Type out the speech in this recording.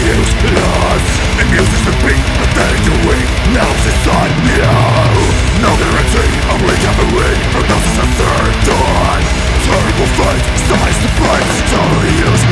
useless. It uses the beat, but then you're weak. Now it's inside now. No guarantee of recovery from those is a third dawn. Terrible fate, size the fight, totally useless.